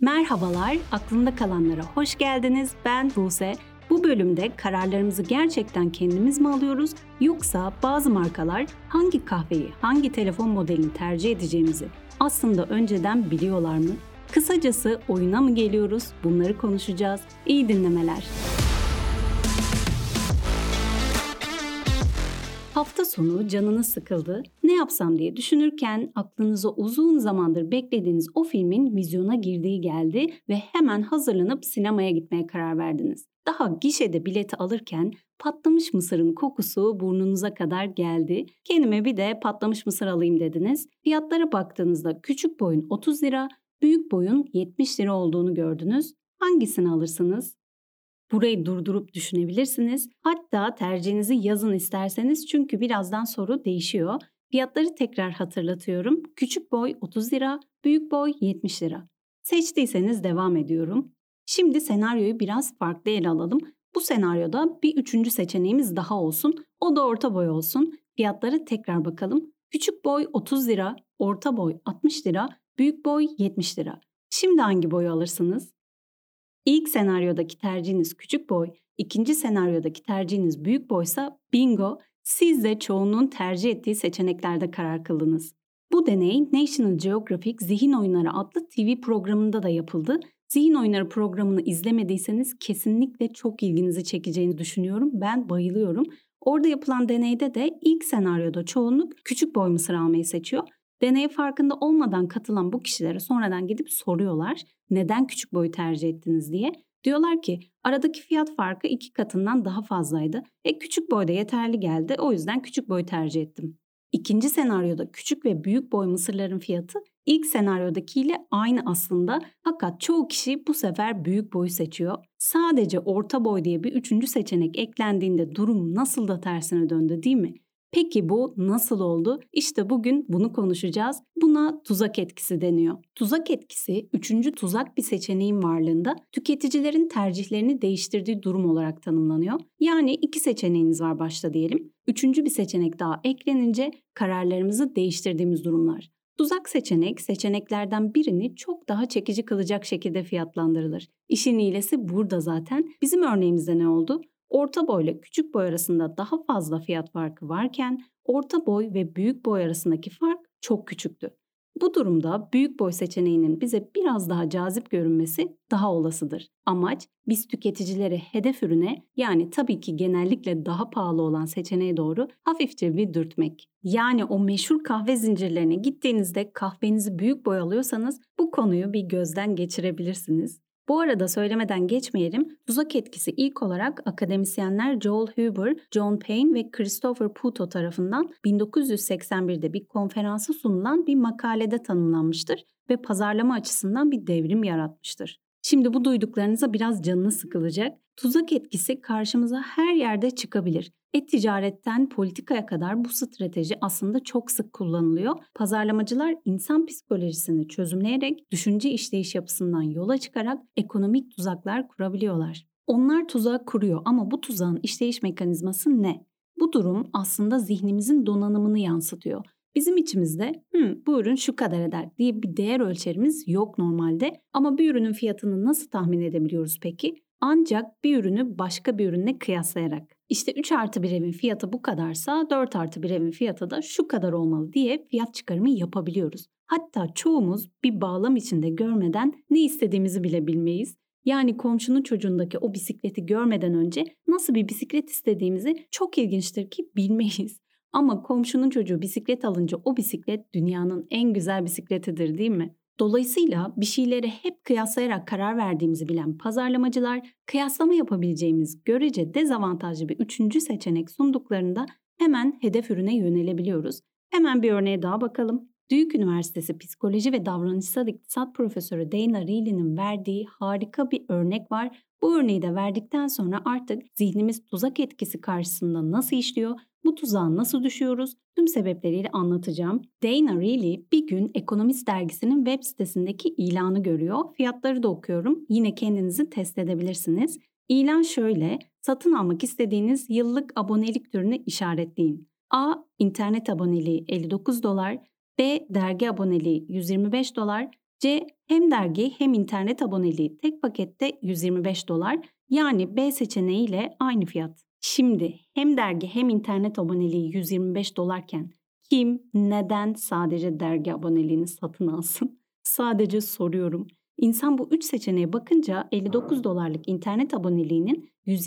Merhabalar, aklımda kalanlara hoş geldiniz. Ben Buse. Bu bölümde kararlarımızı gerçekten kendimiz mi alıyoruz yoksa bazı markalar hangi kahveyi, hangi telefon modelini tercih edeceğimizi aslında önceden biliyorlar mı? Kısacası oyuna mı geliyoruz? Bunları konuşacağız. İyi dinlemeler. Hafta sonu canınız sıkıldı, ne yapsam diye düşünürken aklınıza uzun zamandır beklediğiniz o filmin vizyona girdiği geldi ve hemen hazırlanıp sinemaya gitmeye karar verdiniz. Daha gişede bileti alırken patlamış mısırın kokusu burnunuza kadar geldi. Kendime bir de patlamış mısır alayım dediniz. Fiyatlara baktığınızda küçük boyun 30 lira, büyük boyun 70 lira olduğunu gördünüz. Hangisini alırsınız? Burayı durdurup düşünebilirsiniz. Hatta tercihinizi yazın isterseniz çünkü birazdan soru değişiyor. Fiyatları tekrar hatırlatıyorum. Küçük boy 30 lira, büyük boy 70 lira. Seçtiyseniz devam ediyorum. Şimdi senaryoyu biraz farklı ele alalım. Bu senaryoda bir üçüncü seçeneğimiz daha olsun. O da orta boy olsun. Fiyatları tekrar bakalım. Küçük boy 30 lira, orta boy 60 lira, büyük boy 70 lira. Şimdi hangi boyu alırsınız? İlk senaryodaki tercihiniz küçük boy, ikinci senaryodaki tercihiniz büyük boysa bingo, siz de çoğunluğun tercih ettiği seçeneklerde karar kıldınız. Bu deney National Geographic Zihin Oyunları adlı TV programında da yapıldı. Zihin Oyunları programını izlemediyseniz kesinlikle çok ilginizi çekeceğini düşünüyorum. Ben bayılıyorum. Orada yapılan deneyde de ilk senaryoda çoğunluk küçük boy mısır almayı seçiyor. Deneye farkında olmadan katılan bu kişilere sonradan gidip soruyorlar. Neden küçük boyu tercih ettiniz diye. Diyorlar ki aradaki fiyat farkı 2 katından daha fazlaydı. Küçük boy da yeterli geldi, o yüzden küçük boyu tercih ettim. İkinci senaryoda küçük ve büyük boy mısırların fiyatı ilk senaryodakiyle aynı aslında. Fakat çoğu kişi bu sefer büyük boyu seçiyor. Sadece orta boy diye bir üçüncü seçenek eklendiğinde durum nasıl da tersine döndü değil mi? Peki bu nasıl oldu? İşte bugün bunu konuşacağız. Buna tuzak etkisi deniyor. Tuzak etkisi, üçüncü tuzak bir seçeneğin varlığında tüketicilerin tercihlerini değiştirdiği durum olarak tanımlanıyor. Yani 2 seçeneğiniz var başta diyelim. Üçüncü bir seçenek daha eklenince kararlarımızı değiştirdiğimiz durumlar. Tuzak seçenek, seçeneklerden birini çok daha çekici kılacak şekilde fiyatlandırılır. İşin iyilesi burada zaten. Bizim örneğimizde ne oldu? Orta boy ile küçük boy arasında daha fazla fiyat farkı varken orta boy ve büyük boy arasındaki fark çok küçüktü. Bu durumda büyük boy seçeneğinin bize biraz daha cazip görünmesi daha olasıdır. Amaç biz tüketicileri hedef ürüne, yani tabii ki genellikle daha pahalı olan seçeneğe doğru hafifçe bir dürtmek. Yani o meşhur kahve zincirlerine gittiğinizde kahvenizi büyük boy alıyorsanız bu konuyu bir gözden geçirebilirsiniz. Bu arada söylemeden geçmeyelim, tuzak etkisi ilk olarak akademisyenler Joel Huber, John Payne ve Christopher Puto tarafından 1981'de bir konferansa sunulan bir makalede tanımlanmıştır ve pazarlama açısından bir devrim yaratmıştır. Şimdi bu duyduklarınıza biraz canınız sıkılacak. Tuzak etkisi karşımıza her yerde çıkabilir. Ticaretten politikaya kadar bu strateji aslında çok sık kullanılıyor. Pazarlamacılar insan psikolojisini çözümleyerek düşünce işleyiş yapısından yola çıkarak ekonomik tuzaklar kurabiliyorlar. Onlar tuzak kuruyor ama bu tuzağın işleyiş mekanizması ne? Bu durum aslında zihnimizin donanımını yansıtıyor. Bizim içimizde bu ürün şu kadar eder diye bir değer ölçerimiz yok normalde ama bir ürünün fiyatını nasıl tahmin edebiliyoruz peki? Ancak bir ürünü başka bir ürünle kıyaslayarak. İşte 3 artı bir evin fiyatı bu kadarsa 4 artı bir evin fiyatı da şu kadar olmalı diye fiyat çıkarımı yapabiliyoruz. Hatta çoğumuz bir bağlam içinde görmeden ne istediğimizi bile bilmeyiz. Yani komşunun çocuğundaki o bisikleti görmeden önce nasıl bir bisiklet istediğimizi çok ilginçtir ki bilmeyiz. Ama komşunun çocuğu bisiklet alınca o bisiklet dünyanın en güzel bisikletidir değil mi? Dolayısıyla bir şeyleri hep kıyaslayarak karar verdiğimizi bilen pazarlamacılar kıyaslama yapabileceğimiz görece dezavantajlı bir üçüncü seçenek sunduklarında hemen hedef ürüne yönelebiliyoruz. Hemen bir örneğe daha bakalım. Duke Üniversitesi Psikoloji ve Davranışsal İktisat Profesörü Dana Reilly'nin verdiği harika bir örnek var. Bu örneği de verdikten sonra artık zihnimiz tuzak etkisi karşısında nasıl işliyor, bu tuzağa nasıl düşüyoruz, tüm sebepleriyle anlatacağım. Dana Reilly bir gün Ekonomist dergisinin web sitesindeki ilanı görüyor. Fiyatları da okuyorum. Yine kendinizi test edebilirsiniz. İlan şöyle: satın almak istediğiniz yıllık abonelik türünü işaretleyin. A. İnternet aboneliği $59, B. Dergi aboneliği $125, C. Hem dergi hem internet aboneliği tek pakette $125. Yani B seçeneğiyle aynı fiyat. Şimdi hem dergi hem internet aboneliği $125 iken kim neden sadece dergi aboneliğini satın alsın? Sadece soruyorum. İnsan bu 3 seçeneğe bakınca $59 internet aboneliğinin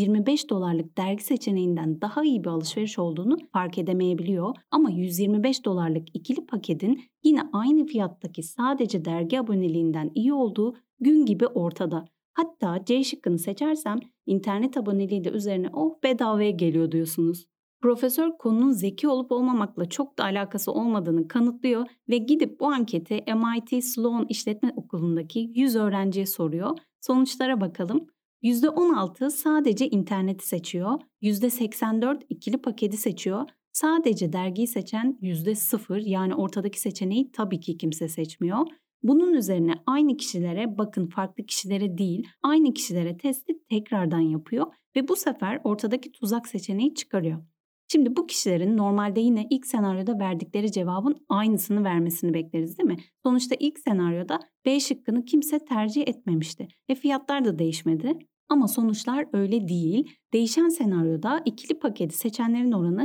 $125 dergi seçeneğinden daha iyi bir alışveriş olduğunu fark edemeyebiliyor. Ama $125 ikili paketin yine aynı fiyattaki sadece dergi aboneliğinden iyi olduğu gün gibi ortada. Hatta C şıkkını seçersem internet aboneliği de üzerine bedavaya geliyor diyorsunuz. Profesör konunun zeki olup olmamakla çok da alakası olmadığını kanıtlıyor ve gidip bu anketi MIT Sloan İşletme Okulu'ndaki 100 öğrenciye soruyor. Sonuçlara bakalım. %16 sadece interneti seçiyor, %84 ikili paketi seçiyor, sadece dergiyi seçen %0 yani ortadaki seçeneği tabii ki kimse seçmiyor. Bunun üzerine aynı kişilere bakın farklı kişilere değil aynı kişilere testi tekrardan yapıyor ve bu sefer ortadaki tuzak seçeneği çıkarıyor. Şimdi bu kişilerin normalde yine ilk senaryoda verdikleri cevabın aynısını vermesini bekleriz değil mi? Sonuçta ilk senaryoda B şıkkını kimse tercih etmemişti ve fiyatlar da değişmedi. Ama sonuçlar öyle değil. Değişen senaryoda ikili paketi seçenlerin oranı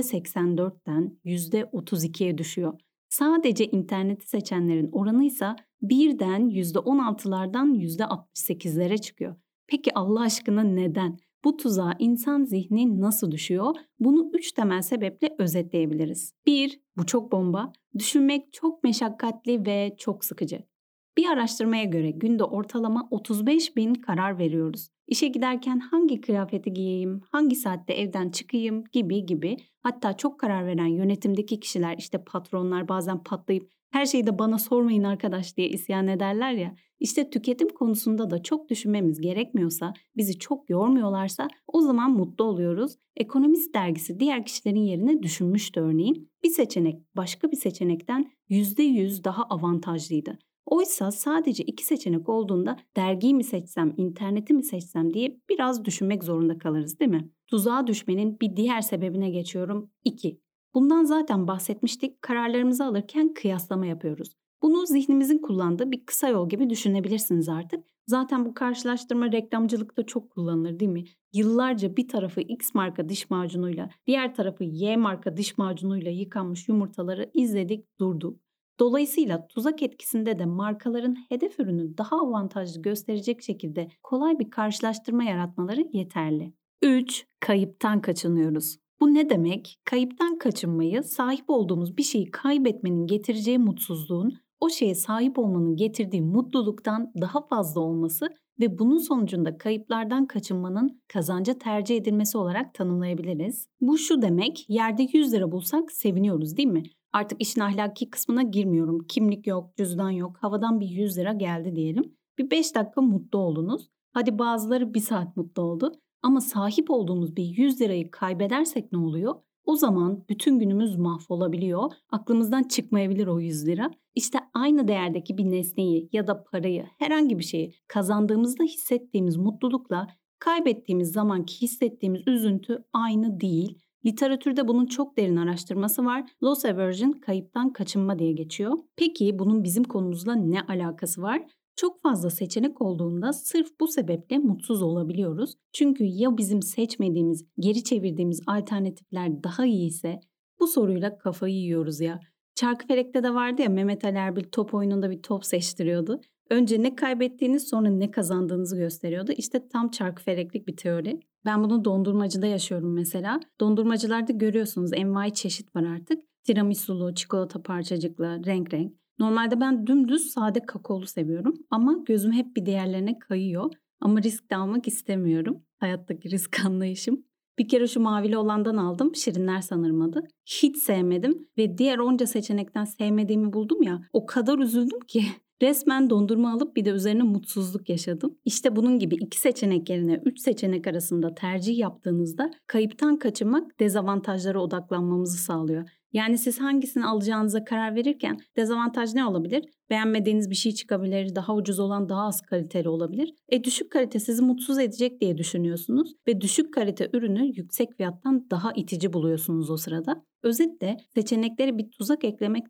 %84'ten %32'ye düşüyor. Sadece interneti seçenlerin oranı ise birden %16'lardan %68'lere çıkıyor. Peki Allah aşkına neden? Bu tuzağa insan zihni nasıl düşüyor? Bunu 3 temel sebeple özetleyebiliriz. 1. Bu çok bomba. Düşünmek çok meşakkatli ve çok sıkıcı. Bir araştırmaya göre günde ortalama 35.000 karar veriyoruz. İşe giderken hangi kıyafeti giyeyim, hangi saatte evden çıkayım gibi. Hatta çok karar veren yönetimdeki kişiler işte patronlar bazen patlayıp her şeyi de bana sormayın arkadaş diye isyan ederler ya. İşte tüketim konusunda da çok düşünmemiz gerekmiyorsa, bizi çok yormuyorlarsa o zaman mutlu oluyoruz. Ekonomist dergisi diğer kişilerin yerine düşünmüştü örneğin. Bir seçenek başka bir seçenekten %100 daha avantajlıydı. Oysa sadece 2 seçenek olduğunda dergiyi mi seçsem, interneti mi seçsem diye biraz düşünmek zorunda kalırız değil mi? Tuzağa düşmenin bir diğer sebebine geçiyorum. 2. Bundan zaten bahsetmiştik. Kararlarımızı alırken kıyaslama yapıyoruz. Bunu zihnimizin kullandığı bir kısa yol gibi düşünebilirsiniz artık. Zaten bu karşılaştırma reklamcılıkta çok kullanılır değil mi? Yıllarca bir tarafı X marka diş macunuyla, diğer tarafı Y marka diş macunuyla yıkanmış yumurtaları izledik, durduk. Dolayısıyla tuzak etkisinde de markaların hedef ürünü daha avantajlı gösterecek şekilde kolay bir karşılaştırma yaratmaları yeterli. 3. Kayıptan kaçınıyoruz. Bu ne demek? Kayıptan kaçınmayı sahip olduğumuz bir şeyi kaybetmenin getireceği mutsuzluğun o şeye sahip olmanın getirdiği mutluluktan daha fazla olması ve bunun sonucunda kayıplardan kaçınmanın kazanca tercih edilmesi olarak tanımlayabiliriz. Bu şu demek, yerde 100 lira bulsak seviniyoruz değil mi? Artık işin ahlaki kısmına girmiyorum. Kimlik yok, cüzdan yok, havadan bir 100 lira geldi diyelim. Bir 5 dakika mutlu oldunuz. Hadi bazıları 1 saat mutlu oldu. Ama sahip olduğumuz bir 100 lirayı kaybedersek ne oluyor? O zaman bütün günümüz mahvolabiliyor. Aklımızdan çıkmayabilir o 100 lira. İşte aynı değerdeki bir nesneyi ya da parayı, herhangi bir şeyi kazandığımızda hissettiğimiz mutlulukla kaybettiğimiz zamanki hissettiğimiz üzüntü aynı değil. Literatürde bunun çok derin araştırması var. Loss aversion, kayıptan kaçınma diye geçiyor. Peki bunun bizim konumuzla ne alakası var? Çok fazla seçenek olduğunda sırf bu sebeple mutsuz olabiliyoruz. Çünkü ya bizim seçmediğimiz, geri çevirdiğimiz alternatifler daha iyi ise bu soruyla kafayı yiyoruz ya. Çarkıfelek'te de vardı ya Mehmet Ali Erbil top oyununda bir top seçtiriyordu. Önce ne kaybettiğiniz sonra ne kazandığınızı gösteriyordu. İşte tam çarkıfeleklik bir teori. Ben bunu dondurmacıda yaşıyorum mesela. Dondurmacılarda görüyorsunuz envai çeşit var artık. Tiramisulu, çikolata parçacıklı, renk renk. Normalde ben dümdüz sade kakaolu seviyorum ama gözüm hep bir diğerlerine kayıyor. Ama risk de almak istemiyorum. Hayattaki risk anlayışım. Bir kere şu mavili olandan aldım. Şirinler sanırım adı. Hiç sevmedim ve diğer onca seçenekten sevmediğimi buldum ya. O kadar üzüldüm ki. Resmen dondurma alıp bir de üzerine mutsuzluk yaşadım. İşte bunun gibi 2 seçenek yerine 3 seçenek arasında tercih yaptığınızda kayıptan kaçınmak dezavantajlara odaklanmamızı sağlıyor. Yani siz hangisini alacağınıza karar verirken dezavantaj ne olabilir? Beğenmediğiniz bir şey çıkabilir, daha ucuz olan daha az kaliteli olabilir. Düşük kalite sizi mutsuz edecek diye düşünüyorsunuz ve düşük kalite ürünü yüksek fiyattan daha itici buluyorsunuz o sırada. Özetle seçeneklere bir tuzak eklemek de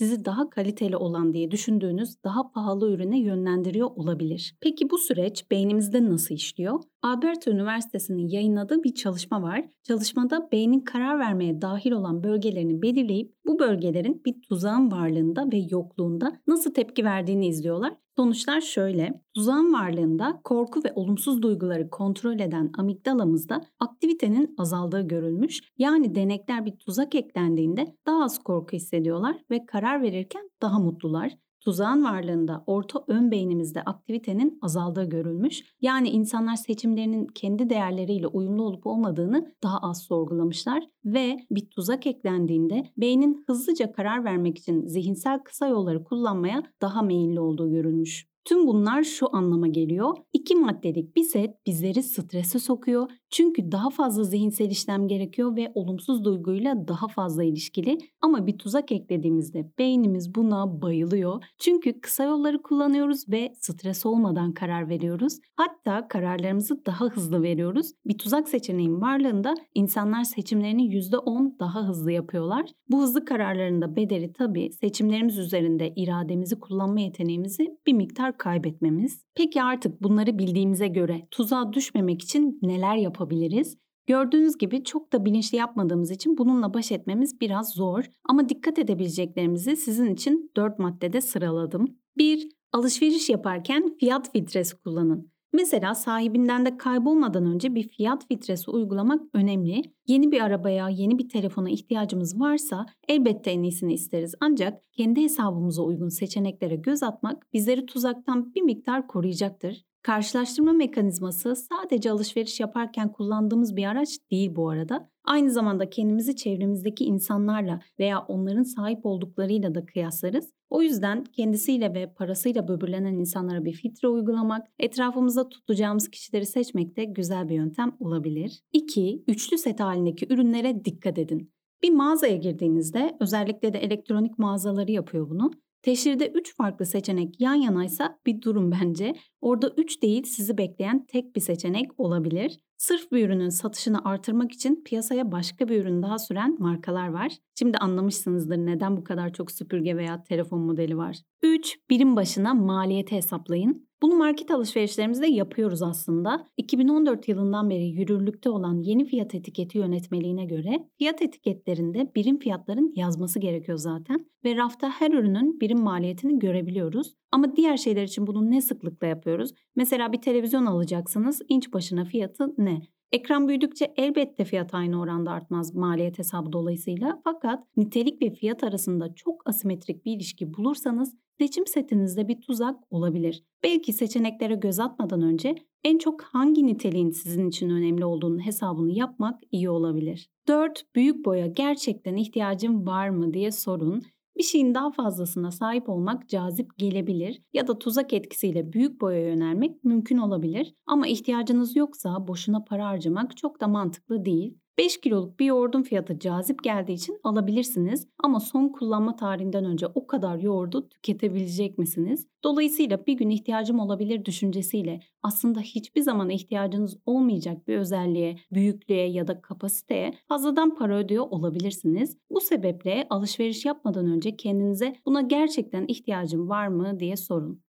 sizi daha kaliteli olan diye düşündüğünüz daha pahalı ürüne yönlendiriyor olabilir. Peki bu süreç beynimizde nasıl işliyor? Alberta Üniversitesi'nin yayınladığı bir çalışma var. Çalışmada beynin karar vermeye dahil olan bölgelerini belirleyip bu bölgelerin bir tuzağın varlığında ve yokluğunda nasıl tepki verdiğini izliyorlar. Sonuçlar şöyle: tuzağın varlığında korku ve olumsuz duyguları kontrol eden amigdalamızda aktivitenin azaldığı görülmüş. Yani denekler bir tuzak eklendiğinde daha az korku hissediyorlar ve karar verirken daha mutlular. Tuzağın varlığında orta ön beynimizde aktivitenin azaldığı görülmüş. Yani insanlar seçimlerinin kendi değerleriyle uyumlu olup olmadığını daha az sorgulamışlar ve bir tuzak eklendiğinde beynin hızlıca karar vermek için zihinsel kısa yolları kullanmaya daha meyilli olduğu görülmüş. Tüm bunlar şu anlama geliyor: 2 maddelik bir set bizleri strese sokuyor. Çünkü daha fazla zihinsel işlem gerekiyor ve olumsuz duyguyla daha fazla ilişkili. Ama bir tuzak eklediğimizde beynimiz buna bayılıyor. Çünkü kısa yolları kullanıyoruz ve stres olmadan karar veriyoruz. Hatta kararlarımızı daha hızlı veriyoruz. Bir tuzak seçeneğinin varlığında insanlar seçimlerini %10 daha hızlı yapıyorlar. Bu hızlı kararların da bedeli tabii seçimlerimiz üzerinde irademizi kullanma yeteneğimizi bir miktar kaybetmemiz. Peki artık bunları bildiğimize göre tuzağa düşmemek için neler yapabiliriz? Gördüğünüz gibi çok da bilinçli yapmadığımız için bununla baş etmemiz biraz zor. Ama dikkat edebileceklerimizi sizin için 4 maddede sıraladım. 1. Alışveriş yaparken fiyat filtresi kullanın. Mesela sahibinden de kaybolmadan önce bir fiyat filtresi uygulamak önemli. Yeni bir arabaya, yeni bir telefona ihtiyacımız varsa elbette en iyisini isteriz. Ancak kendi hesabımıza uygun seçeneklere göz atmak bizleri tuzaktan bir miktar koruyacaktır. Karşılaştırma mekanizması sadece alışveriş yaparken kullandığımız bir araç değil bu arada. Aynı zamanda kendimizi çevremizdeki insanlarla veya onların sahip olduklarıyla da kıyaslarız. O yüzden kendisiyle ve parasıyla böbürlenen insanlara bir filtre uygulamak, etrafımızda tutacağımız kişileri seçmek de güzel bir yöntem olabilir. 2. Üçlü set halindeki ürünlere dikkat edin. Bir mağazaya girdiğinizde, özellikle de elektronik mağazaları yapıyor bunu. Teşhirde 3 farklı seçenek yan yanaysa bir durun bence. Orada 3 değil, sizi bekleyen tek bir seçenek olabilir. Sırf bir ürünün satışını artırmak için piyasaya başka bir ürün daha süren markalar var. Şimdi anlamışsınızdır neden bu kadar çok süpürge veya telefon modeli var. 3. Birim başına maliyeti hesaplayın. Bunu market alışverişlerimizde yapıyoruz aslında. 2014 yılından beri yürürlükte olan yeni fiyat etiketi yönetmeliğine göre fiyat etiketlerinde birim fiyatların yazması gerekiyor zaten ve rafta her ürünün birim maliyetini görebiliyoruz. Ama diğer şeyler için bunu ne sıklıkla yapıyoruz? Mesela bir televizyon alacaksınız, inç başına fiyatı ne? Ekran büyüdükçe elbette fiyat aynı oranda artmaz maliyet hesabı dolayısıyla. Fakat nitelik ve fiyat arasında çok asimetrik bir ilişki bulursanız seçim setinizde bir tuzak olabilir. Belki seçeneklere göz atmadan önce en çok hangi niteliğin sizin için önemli olduğunu hesabını yapmak iyi olabilir. 4. Büyük boya gerçekten ihtiyacım var mı diye sorun. Bir şeyin daha fazlasına sahip olmak cazip gelebilir ya da tuzak etkisiyle büyük boyaya yönelmek mümkün olabilir. Ama ihtiyacınız yoksa boşuna para harcamak çok da mantıklı değil. 5 kiloluk bir yoğurdun fiyatı cazip geldiği için alabilirsiniz ama son kullanma tarihinden önce o kadar yoğurdu tüketebilecek misiniz? Dolayısıyla bir gün ihtiyacım olabilir düşüncesiyle aslında hiçbir zaman ihtiyacınız olmayacak bir özelliğe, büyüklüğe ya da kapasiteye fazladan para ödüyor olabilirsiniz. Bu sebeple alışveriş yapmadan önce kendinize buna gerçekten ihtiyacım var mı diye sorun.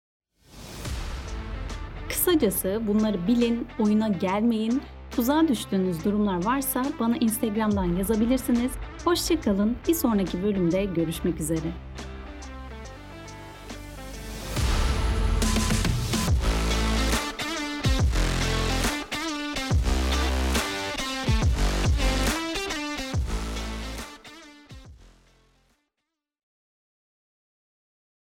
Kısacası bunları bilin, oyuna gelmeyin. Tuzağa düştüğünüz durumlar varsa bana Instagram'dan yazabilirsiniz. Hoşça kalın. Bir sonraki bölümde görüşmek üzere.